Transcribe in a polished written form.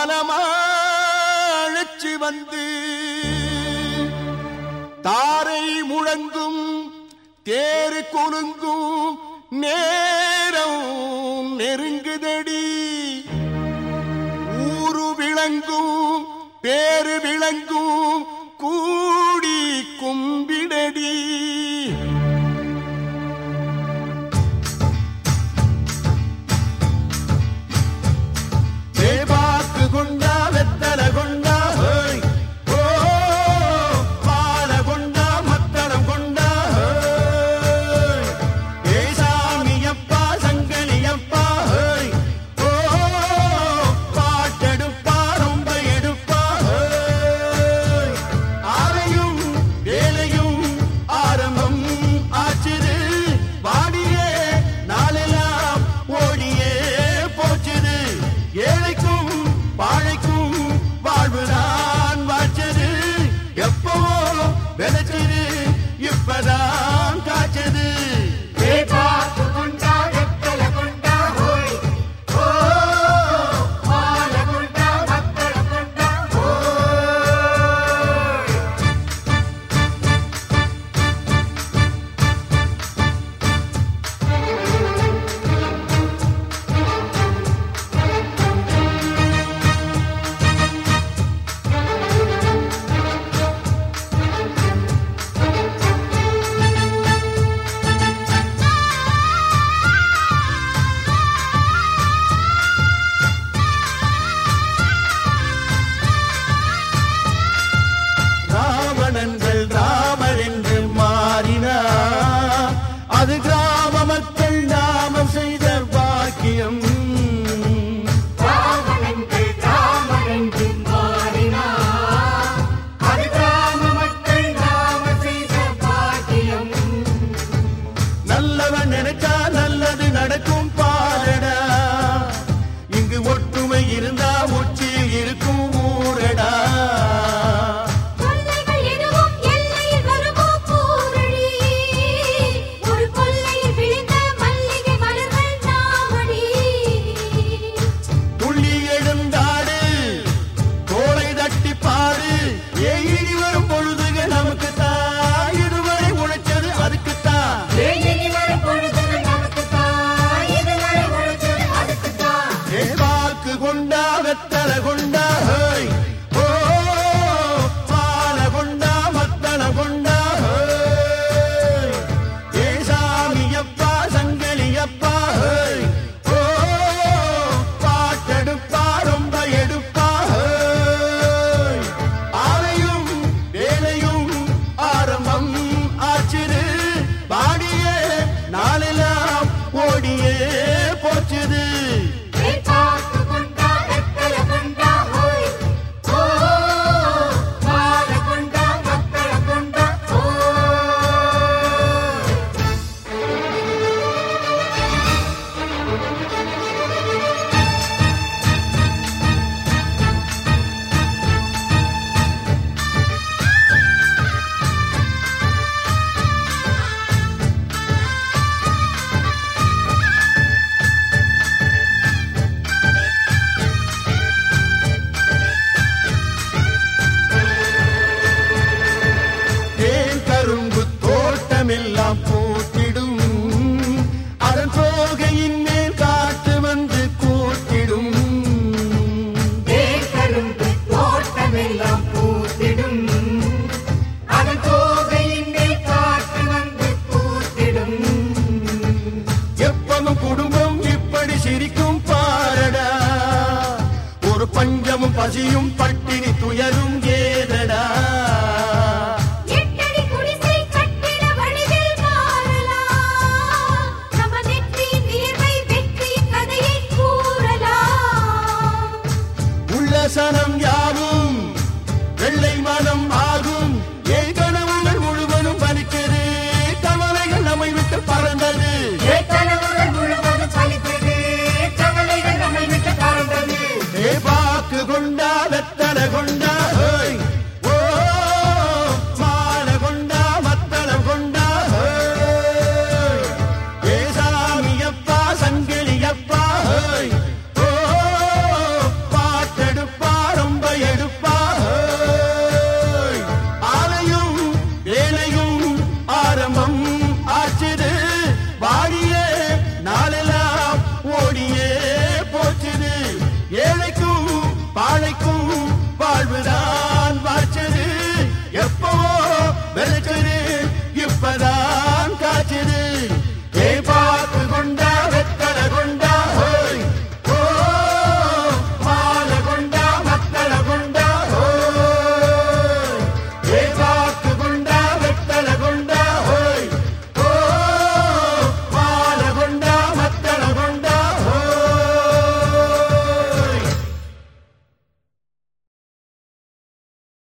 ஊர்வலமாழச்சி வந்து தாரை முழங்கும் தேரு குலுங்கும் நேரம் நெருங்குதடி. ஊரு விளங்கும் பேரு விளங்கும் கூடி கும்பிடடி. தேவாக்கு கொண்டா வெத்தல கொண்டா ஓ பால கொண்டா மத்தளம் கொண்டா ஏசாமியப்பா சங்கலியப்பா ஓ பாட்டெடுப்பா ரொம்ப எடுப்பா ஆரையும் வேலையும் ஆரம்பம் ஆச்சுது. வாடியே நாளெல்லாம் ஓடியே போச்சுது. ஏழைக்கும் வாழைக்கும் வாழ்வுதான் வாச்சது. எப்பவோ விளைச்சது இப்பதான் காய்ச்சது. ராவணங்கள் ராமர் என்று மாறினார். அது கிராம மக்கள் நாமம் செய்த பாக்கியம். நல்லவன் நினைச்சா நல்லது நடக்கும் பாரடா. இங்கு ஒற்றுமை இருந்தா உச்சியில் இருக்கும் ஊரடா. துள்ளி எழுந்தாடு தோளை தட்டி பாடு. இனி வரும் பொழுதுகள் நமக்கு தான். இதுவரை உழைச்சது அதுக்குத்தான். வாக்கு கொண்டா வெத்தல கொண்டா ஓ பால கொண்டா மத்தள கொண்டா ஏசாமியப்பா சங்கலியப்பா ஓ பாட்டெடுப்பா ரொம்ப எடுப்பா ஆரையும் வேலையும் ஆரம்பம் ஆச்சுது. பாடியே நாளெல்லாம் ஓடியே போச்சுது. கரும்பு தோட்டமெல்லாம் பூத்திடும். அதன் தோகையின் மேல் காற்று வந்து கூட்டிடும். கரும்பு தோட்டமெல்லாம் பூத்திடும். அதன் தோகையின் மேல் காற்று வந்து கூட்டிடும். எப்பவும் குடும்பம் இப்படி சிரிக்கும் பாரடா. ஒரு பஞ்சமும் பசியும் பட்டினி துயரும்